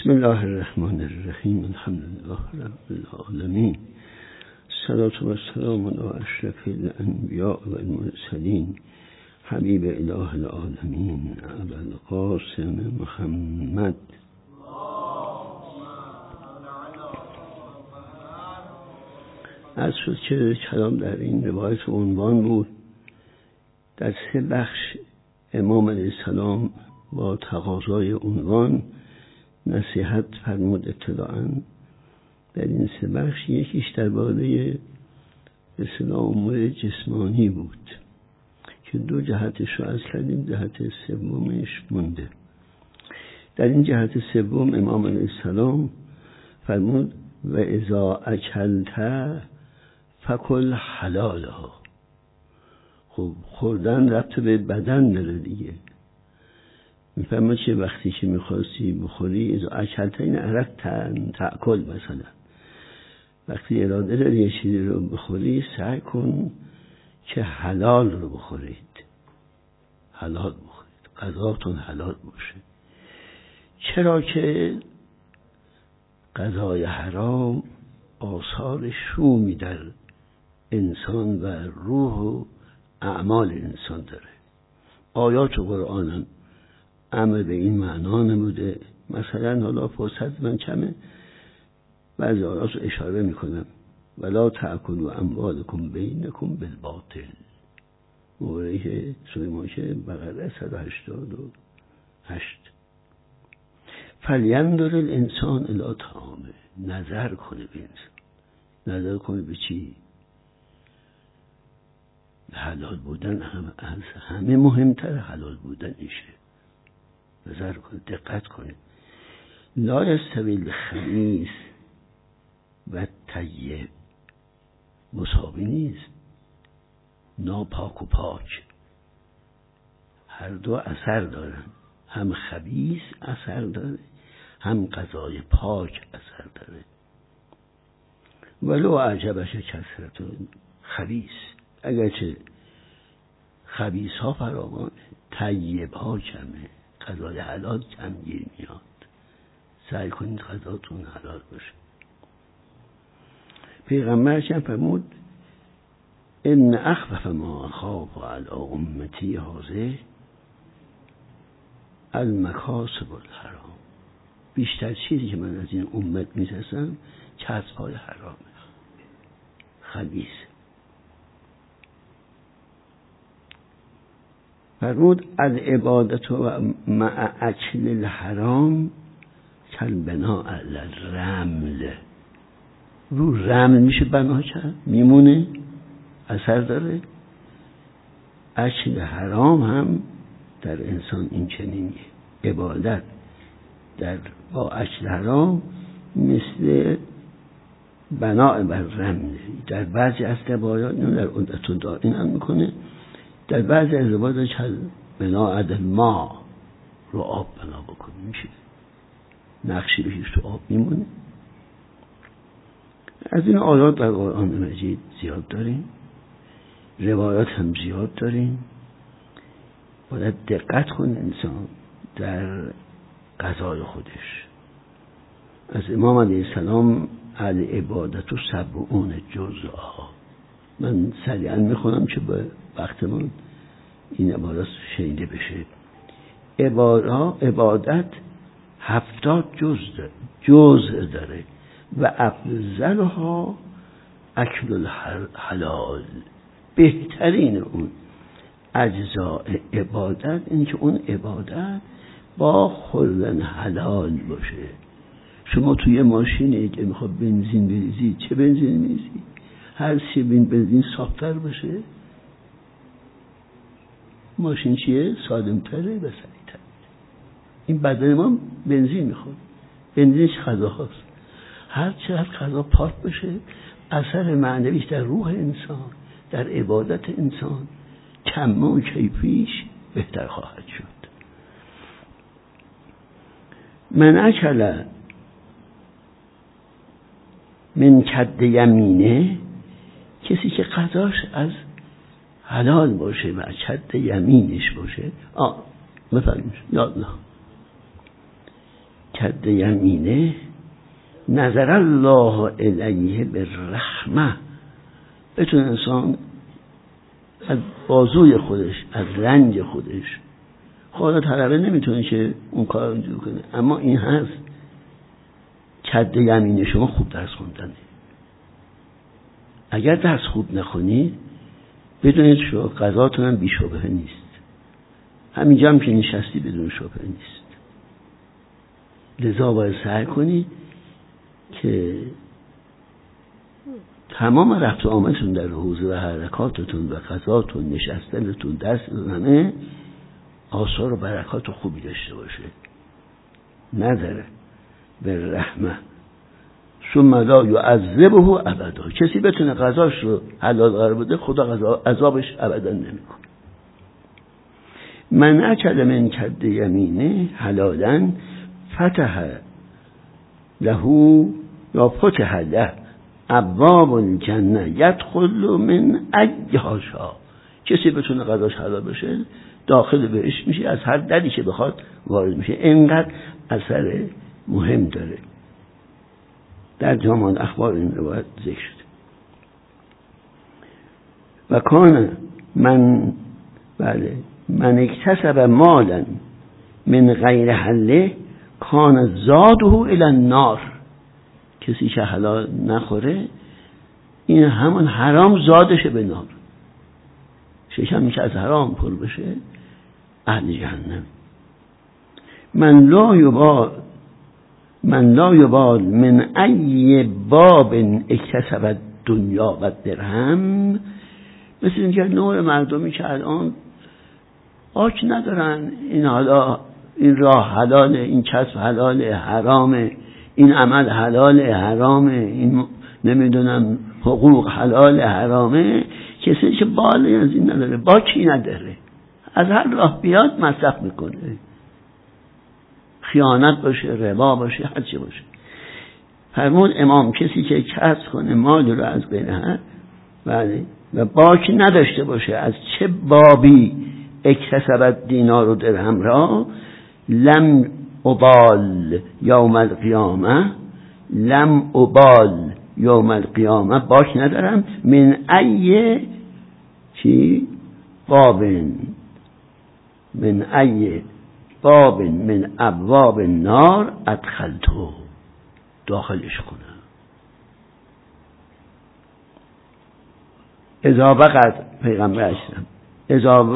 بسم الله الرحمن الرحیم. الحمد لله رب العالمین. الصلاة و السلام علی اشرف الانبیاء و المرسلین حبیب اله العالمین ابوالقاسم محمد. از شد که کلام در این روایت عنوان بود. در 3 بخش امام علیه السلام با تقاضای عنوان نصیحت فرمود اطلاعاً. در این 3 بخش یکیش درباره اصطلاح امور جسمانی بود که 2 جهتش رو از کردیم، جهت سومش مونده. در این جهت سوم امام علیه السلام فرمود و اذا اکلت فکل حلالها. خب خوردن ربط به بدن داره دیگه. میفهمه چه وقتی که میخواستی بخوری اذا اکلت این عرق تأکل، مثلا وقتی اراده داری یه چیزی رو بخوری سعی کن که حلال رو بخورید، حلال بخورید، غذاتون حلال باشه. چرا که غذای حرام آثار شومی در انسان و روح و اعمال انسان داره. آیات قرآن امر به این معنا نموده. مثلا حالا فرصت من کمه، بعضی آیات رو اشاره میکنم. ولا تأکلوا اموالکم بینکم بالباطل، موردی که سوره مائده بقره 188. فلینظر الانسان الی طعامه، نظر کنه به انسان. نظر کنه به چی؟ حلال بودن از همه مهمتر حلال بودن ایشه. نظر کنه، دقت کنه. لا یستوی الخبیث و طیب، مساوی نیست. ناپاک و پاک هر دو اثر دارن. هم خبیث اثر داره، هم غذای پاک اثر داره. ولو اعجبک کثرت خبیث، اگرچه خبیث ها فراوانه، طیب ها کمه، غذای حلال کم گیر میاد. سعی کنید غذاتون حلال باشه. پیغمبرش هم فرمود ان اخوف ما اخاف علی امتی هذه المکاسب الحرام. بیشتر چیزی که من از این امت میترسم کسب‌های حرامه، خبیث. فرمود العبادت و مع اکل الحرام کالبناء علی الرمل. رو رمل میشه بنا کرد، میمونه، اثر داره. اکل حرام هم در انسان این چنینه. عبادت با اکل حرام مثل بناء بر رمل. در بعضی از روایات، در عدت الدارین هم میکنه، در بعضی از روایات بناء علی الماء، رو آب بنا بکنه، میشه نقشی بهش تو آب میمونه. از این آیات در قرآن مجید زیاد داریم، روایات هم زیاد داریم. باید دقت کنه انسان در غذای خودش. از امام علیه السلام العبادت و 70 جزءا. من سریعا میخونم که به وقتمون این عبارت شنیده بشه. عبادت 70 جزء داره و افضلها اکل الحلال. بهترین اون اجزاء عبادت این که اون عبادت با خوردن حلال باشه. شما توی ماشینی که میخواد بنزین بریزی، چه بنزین میریزی؟ هر چی بنزین صافتر باشه، ماشین چیه؟ سالمتره و سریعتر. این بدن ما بنزین میخواد. بنزینش غذاهاست. هر چقدر غذا پاک بشه، اثر معنویش در روح انسان، در عبادت انسان، کمه و کیفیش بهتر خواهد شد. من اکل من کد یمینه، کسی که غذاش از حلال باشه و کد یمینش باشه. بفرمایید. یاد نه کد یمینه نظر الله الیه بالرحمه. بتونه انسان از بازوی خودش، از رنج خودش، خدا طلبه نمیتونه که اون کار رو انجام کنه، اما این هست کد یمین شما خوب درس خوندنه. اگر درس خوب نخونید بدونید شما قضاتون هم بی شبهه نیست. همینجا هم که نشستی بدون شبهه نیست. لذا باید سعی کنید که تمام رفت و آمدتون در حوزه و حرکاتتون و قضاتون، نشستنتون، درستون همه آثار و برکات خوبی داشته باشه. نظره به رحمه ثم لا یعذبه ابدا. کسی بتونه قضاش رو حلال قرار بده خدا عذابش ابدا نمیکنه. من اکل من کد یمینه حلالا فتح له یا فتح له ابواب الجنه یدخل من ایها شاء. کسی بتونه قضاش حلال بشه داخل بهش میشه، از هر دری که بخواد وارد میشه. اینقدر اثر مهم داره. در جامع الاخبار این روایت ذکر شده. و کان من اکتسب مالا من غیر حله کان زاده الی النار. کسی که حلال نخوره این همون حرام زادشه به نار. شکمی که از حرام پر بشه اهل جهنم. من لا یبال من ای باب اکتسب دنیا و درهم. مثل اینکه نوع مردمی که الان آچ ندارن این راه حلاله، این کسب حلاله، حرامه، این عمل حلاله، حرامه، این نمیدونم حقوق حلاله، حرامه. کسی که بالی از این نداره، باکی نداره، از هر راه بیاد مصرف میکنه. خیانت باشه، ربا باشه، هر چی باشه. فرمود امام کسی که کسب کنه مال رو از غیر حق و باکی نداشته باشه از چه بابی اکتسبت دینار و درهم را، لم ابال یوم القیامه، لم ابال یوم القیامه، باک ندارم من ای چی بابن، من ای باب من ابواب النار ادخلتو، داخلش کنم. اذا وقعت، پیغمبر اسلام اذا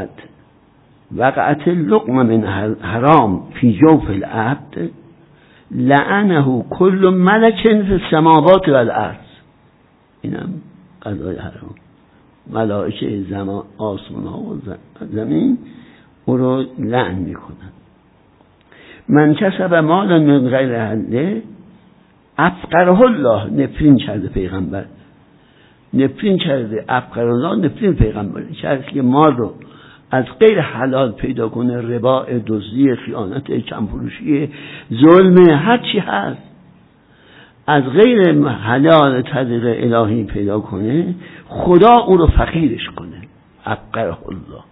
وقعت اللقمه من حرام فی جوف العبد لعنه کل ملک فی السماوات و الارض. اینم قضای حرام. ملائکه آسمان ها و زمین او رو لعن میکنن. من کسب مالا من غیر حله افقره الله. نفرین کرده پیغمبر، نفرین کرده افقره الله، نفرین پیغمبر. کسی که مال رو از غیر حلال پیدا کنه، ربا، دزدی، خیانت، کمفروشی، ظلم، هر چی هست، از غیر حلال طریق الهی پیدا کنه، خدا او رو فقیرش کنه. افقره الله.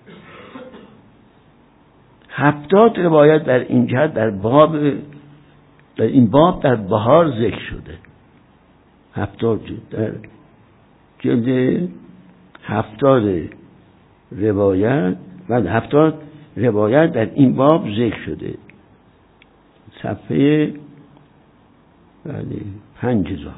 70 روایت در این جهت در این باب در بهار ذکر شده. 70 در جلد 70 روایت و 70 روایت در این باب ذکر شده. صفحه 5000.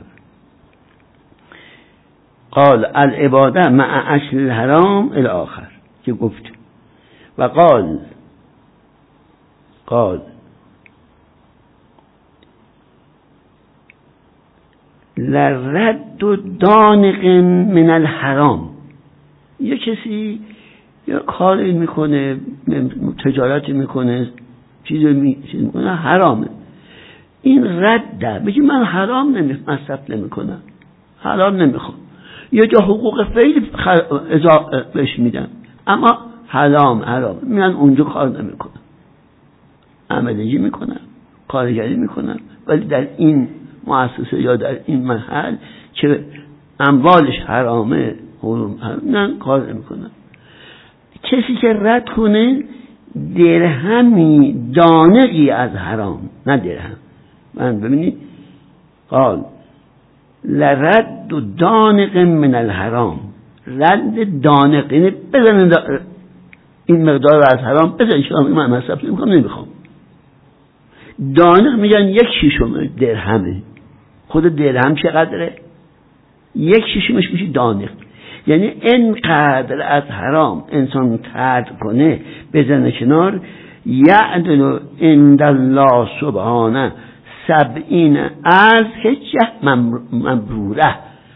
قال العباده مع اصل الحرام الی آخر که گفت. و قال لرد دانق من الحرام. یه کسی یا کاری میکنه، تجارتی میکنه، چیزی میکنه حرامه، این رده بگی من حرام مصرف نمیکنم، حلال نمیخوام، یه جا حقوق خیلی بهش میدن اما حرام میان اونجا کار نمیکنم، عملجی میکنم، کارگری میکنم، ولی در این مؤسسه یا در این محل که اموالش حرامه نه کار نمیکنم. کسی که رد کنه درهمی دانقی از حرام، نه درهم. من ببینید قال لرد و دانق من الحرام، رد دانق یعنی بزنید این مقدار رو از حرام بزنید، شما من مصرف نمیخوام. دانق میگن 1/6 درهمه. خود درهم چقدره؟ 1/6 میشه دانق. یعنی اینقدر از حرام انسان ترک کنه بزنه کنار، یعدل عند الله سبحانه 70 از حجه مبروره،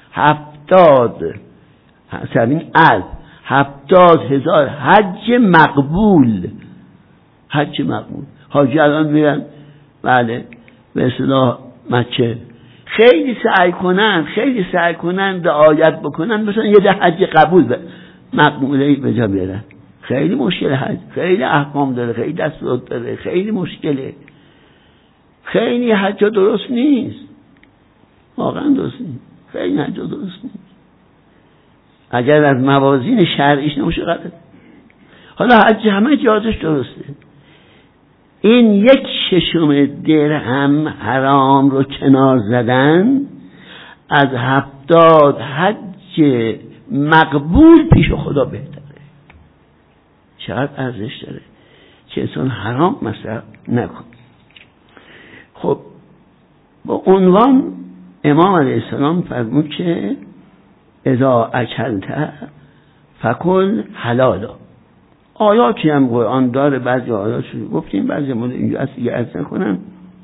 70,000 حج مقبول. حج مقبول. حاجی الان میرن بله به اصطلاح مکه، خیلی سعی کنن رعایت بکنن مثلا یه حج قبول مقبوله به جا بیارن. خیلی مشکل حج، خیلی احکام داره، خیلی دستورات داره، خیلی مشکله. خیلی حج درست نیست، واقعا درست نیست، خیلی حج درست نیست. اگر از موازین شرعیش نمیشه غلط. حالا حج همه جازش درسته، این 1/6 درهم حرام رو کنار زدن از 70 حج مقبول پیش خدا بهتره. چقدر ارزش داره که انسان حرام مصرف نکنه. خب با عنوان امام علیه السلام فرمود که اذا اکلت فکل حلالا. آیاتی هم قرآن داره، بعضی آیات رو گفتیم، بعضی مورد اینجا از دیگه عرض نکنم.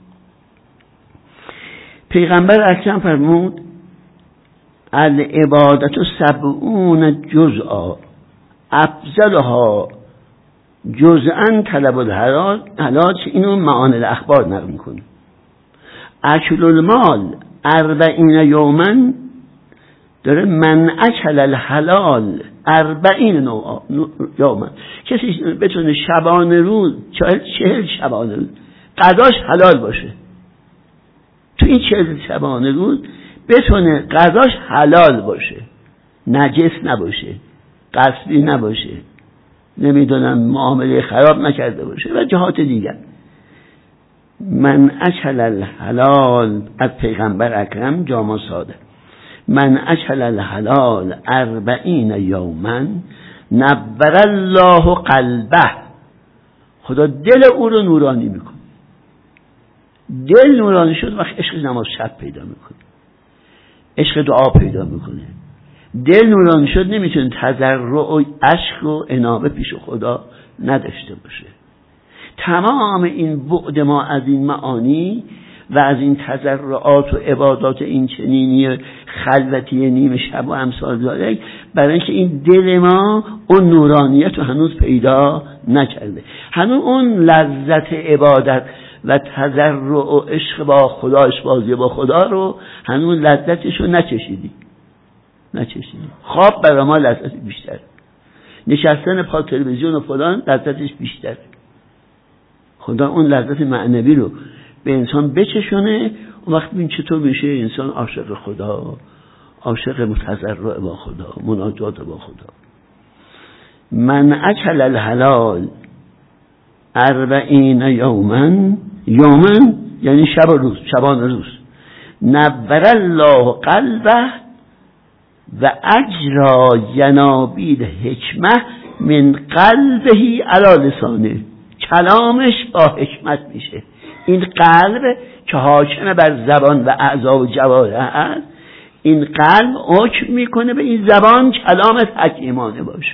پیغمبر اکرم فرمود العبادت 70 جزءا افضلها جزءا طلب الحلال. اینو معانی الاخبار نقل میکنه. اکل المال 40 یوما داره من اکل الحلال 40 یوما. کسی بتونه شبانه روز 40 شبانه روز غذاش حلال باشه، تو این 40 شبانه روز بتونه غذاش حلال باشه، نجس نباشه، غصبی نباشه، نمیدونم معامله خراب نکرده باشه و جهات دیگر. من اکل الحلال از پیغمبر اکرم جامع ساده، من اکل الحلال 40 یوما نبر الله قلبه. خدا دل او رو نورانی میکنه. دل نورانی شد وقت عشق نماز شب پیدا میکنه، عشق دعا پیدا میکنه. دل نورانی شد نمیتونه تضرع و عشق و انابه پیش خدا نداشته باشه. تمام این بعد ما از این معانی و از این تضرعات و عبادات این چنینی خلوتی نیمه شب و امثال ذالک، برای اینکه این دل ما اون نورانیت رو هنوز پیدا نکرده، هنوز اون لذت عبادت و تضرع و عشق با خدا، اشبازی با خدا رو هنوز لذتش رو نچشیدی. خواب برای ما لذت بیشتر، نشستن پا تلویزیون و فلان لذتش بیشتر. خدا اون لذت معنوی رو به انسان بچشونه. اون وقت ببین چطور میشه انسان عاشق خدا، عاشق متضرع با خدا، مناجات با خدا. من اکل الحلال 40 یوما یعنی شب و روز، شبان روز، نبر الله قلبه و اجرا ینابیل حکمه من قلبه علی لسانه. کلامش با حکمت میشه. این قلب که حاکم بر زبان و اعضا و جوارح هست، این قلب حکم میکنه به این زبان کلامت حکیمانه باشه.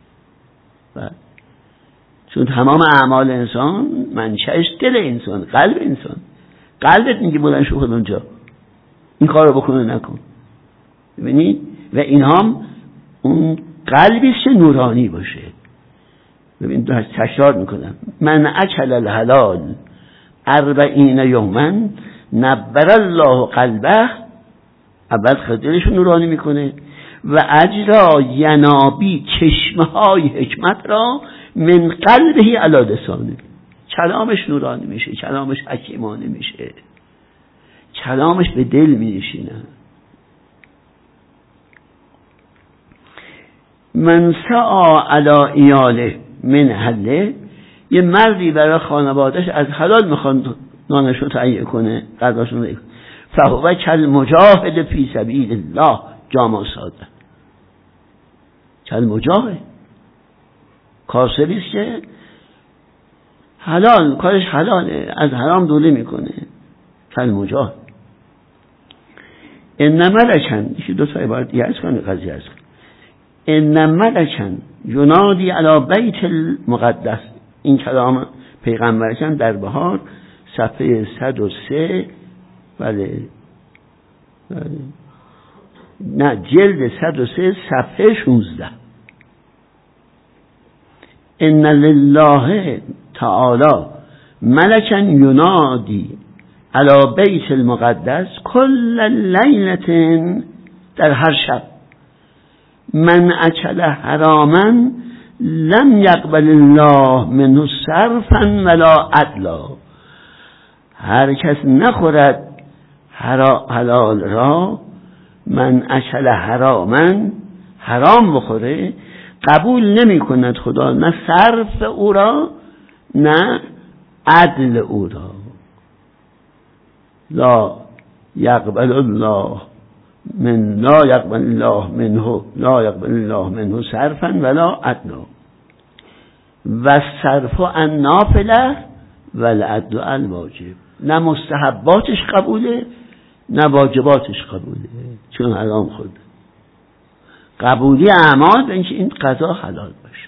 چون تمام اعمال انسان منشأش دل انسان، قلب انسان. قلبت میگه بلند شو خود اونجا این کار رو بکن و نکن. ببینید و این هم اون قلبیش نورانی باشه. ببین تشرار میکنم من اکل الحلال 40 یوما نبر الله قلبه. اول خدلش نورانی میکنه و اجرا ینابی چشمه های حکمت را من قلبه علی لسانه. کلامش نورانی میشه، کلامش حکیمانه میشه، کلامش به دل میشینه. من سعا علی ایاله من حله. یه مردی برای خانوادهش از حلال میخواد نانش رو تهیه کنه، غذاشون رو فهو کل مجاهد فی سبیل الله جامع ساده. کل مجاهد کاسبی است که حلال، کارش حلاله، از حرام دوله میکنه. کل مجاهد. ان ملکن، یکی دو تا عبارت دیگه از کنه قضیه است. ان ملکن ینادی علی بیت المقدس، این کلام پیغمبرشان در بهار صفحه 103 بله نه جلد 103 صفحه 16. ان لله تعالی ملکا ینادی علی بیت المقدس کل لیلة، در هر شب، من اکل حراما لم یقبل الله منه صرفا ولا عدلا، هر کس نخورد حلال را، من اکل حراما، حرام بخوره، قبول نمی کند خدا نه صرف او را نه عدل او را. لا یقبل الله منه صرفا ولا عدلا و صرف عن نافله و العدل الواجب، نه مستحباتش قبوله نه واجباتش قبوله، چون حرام خورده. قبولی اعمال به اینکه این غذا حلال باشه.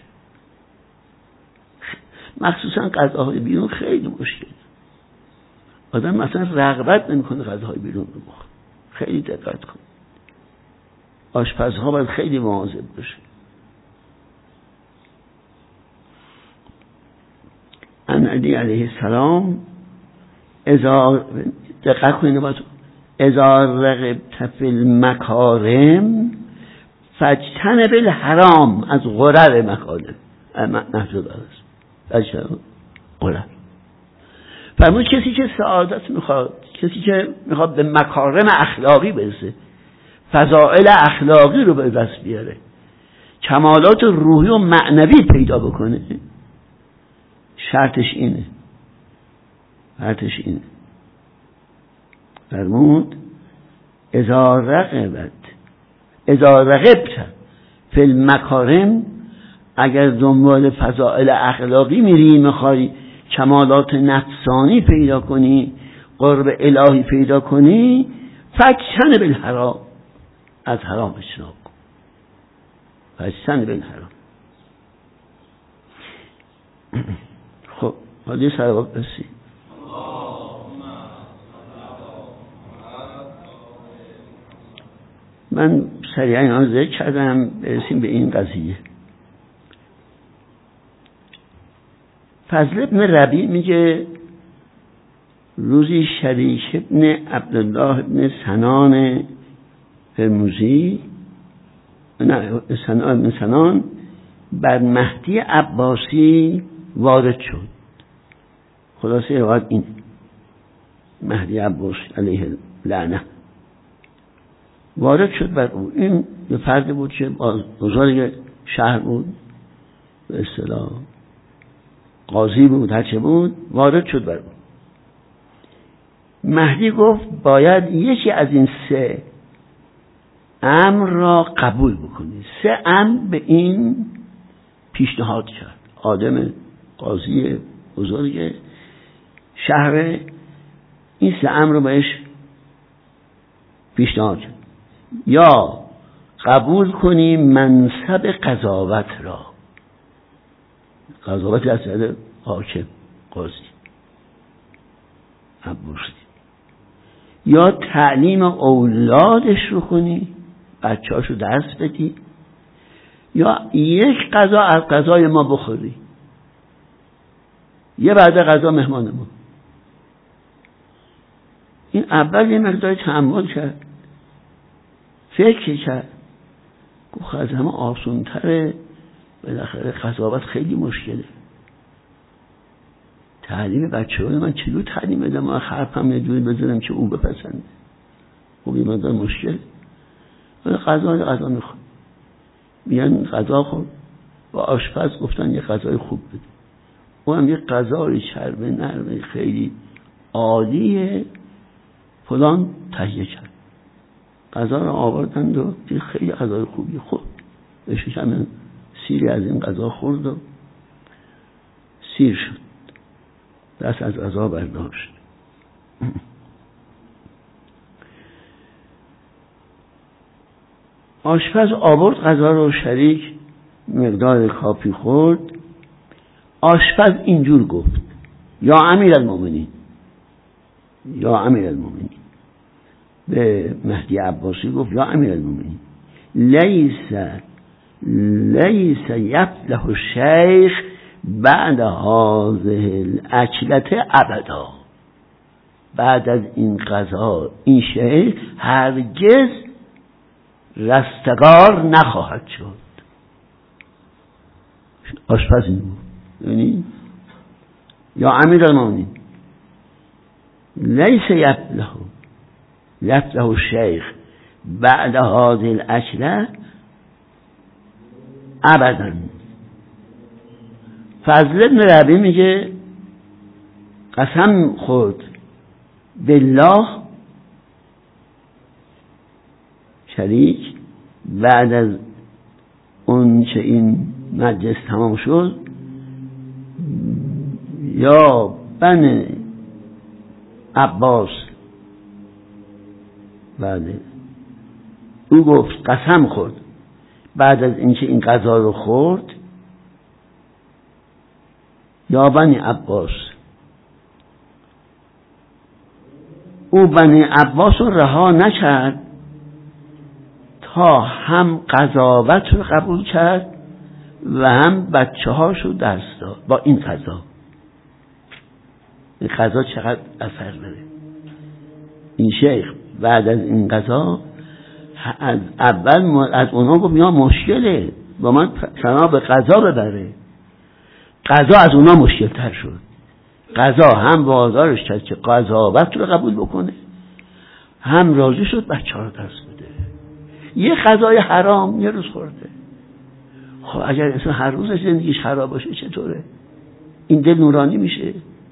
مخصوصا غذاهای بیرون خیلی مشکل، آدم مثلا رغبت نمیکنه غذاهای بیرون رو بخوره. خیلی دقت کن، آشپزها باید خیلی مواظب باشه. ان علی علیه السلام دقت کنید، باید اذا رغبت فی المکارم فاجتنب الحرام، از غرر مکارم محجوب است. غرر فرمود کسی که سعادت میخواد، کسی که میخواد به مکارم اخلاقی برسه، فضائل اخلاقی رو به دست بیاره، کمالات روحی و معنوی پیدا بکنه، شرطش اینه فرمود اذا رغبت فی المکارم، اگر دنبال فضائل اخلاقی میری، میخوای کمالات نفسانی پیدا کنی، قرب الهی پیدا کنی، فاجتنب الحرام، از حرام اجتناب کن. فاجتنب الحرام. خب حالی سلوات برسی. من سریعا اینا ذکر کردم، برسیم به این قضیه. فضل ابن ربیع میگه روزی شریک ابن عبدالله ابن سنان هرمزی، سنان بر مهدی عباسی وارد شد. خلاصه روایت این، مهدی عباسی علیه لعنه وارد شد بر او. این یه فرد بود که بزرگ شهر بود، به اصطلاح قاضی بود، هرچه بود، وارد شد بر او. مهدی گفت باید یکی از این 3 امر را قبول بکنی. 3 امر به این پیشنهاد کرد. آدم قاضی بزرگ شهر این 3 امر رو بهش پیشنهاد کرد. یا قبول کنی منصب قضاوت را، قضاوت از سر حاکم قاضی عباسی، یا تعلیم اولادش رو کنی، بچه‌هاشو درس بدی، یا یک غذا از غذای ما بخوری، یه بعد غذا مهمان ما. این اول یه مقدار تأمل کرد، فکر کرد، گفت از همه آسان‌تره، بالاخره قضاوت خیلی مشکله. تعلیم بچه‌های من چلو تعلیم بدم، من حرفم یه جوری بزنم که او بپسنده. خب این مقدار مشکل. غذا میخواد، میان غذا خورد، با آشپز گفتن یه غذای خوب بده. او هم یه غذای چربه نرمه خیلی عالی فلان تهیه کرد. غذا رو آوردند و دید خیلی غذای خوبی. خب بهش همین سیری از این غذا خورد و سیر شد، دست از غذا برداشت. آشپز آورد غذا رو، شریک مقدار کافی خورد. آشپز اینجور گفت: یا امیرالمومنین، یا امیرالمومنین. به مهدی عباسی گفت: یا امیرالمومنین، لیس یفلح الشیخ بعد هذه الاکلة ابدا. بعد از این غذا این شیخ هرگز رستگار نخواهد شد. آشپز این بود. یعنی یا امیرالمومنین لیس یفلح الشیخ بعد هذه الاکلة ابدا. فضل ابن ربیع میگه قسم خورد بالله شریک بعد از اون چه این مجلس تمام شد، یا بن عباس، بله، او گفت قسم خورد بعد از اینکه این غذا رو خورد، یا بنی عباس، او بنی عباس رو رها نکرد تا هم قضاوت رو قبول کرد و هم بچه هاشو درس داد با این غذا. این غذا چقدر اثر داره. این شیخ بعد از این غذا از اول از اونها گفت یا مشکله با من سنا به غذا ببره. غذا از اونها مشکل تر شد. غذا هم وادارش کرد که قضاوت رو قبول بکنه، هم راضی شد بچه ها رو درس بده. یه غذای حرام یه روز خورده. خب اگر انسان هر روز زندگیش خراب باشه چطوره؟ این دل نورانی میشه؟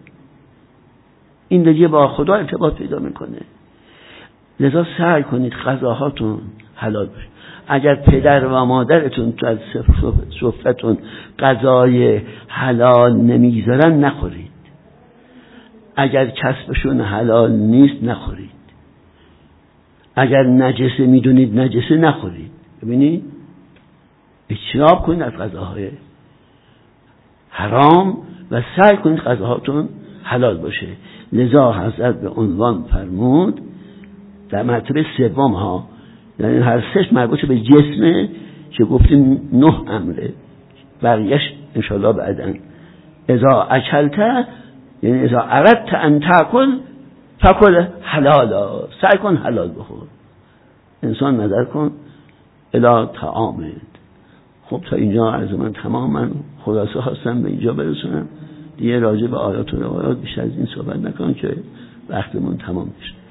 این دیگه با خدا ارتباط پیدا میکنه. لذا سعی کنید غذاهاتون حلال باشه. اگر پدر و مادرتون تو از سفرتون غذای حلال نمیگذارن نخورید. اگر کسبشون حلال نیست نخورید. اگر نجسه میدونید نجسه نخورید. ببینید اجتناب کنید از غذاهای حرام و سعی کنید غذاهاتون حلال باشه. لذا حضرت به عنوان فرمود در مرتبه سوم ها، یعنی هر سش مربوط به جسمه که گفتیم 9 امره، بقیهش انشاءالله بعدن. اذا اکلت یعنی اذا اردت ان تاکل فکل حلالا، سعی کن حلال بخور. انسان نظر کن الی طعامت. خب تا اینجا عرض من تمام. من خلاصه خواستم به اینجا برسونم. دیگه راجع به آیات و روایات بیشتر از این صحبت نکنم که وقتمون تمام میشه.